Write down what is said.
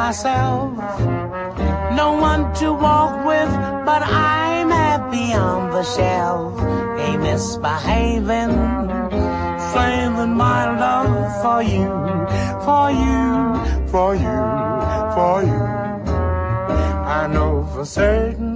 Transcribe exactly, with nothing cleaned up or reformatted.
myself. No one to walk with, but I'm happy on the shelf. Ain't misbehaving, saving my love for you, for you, for you, for you. I know for certain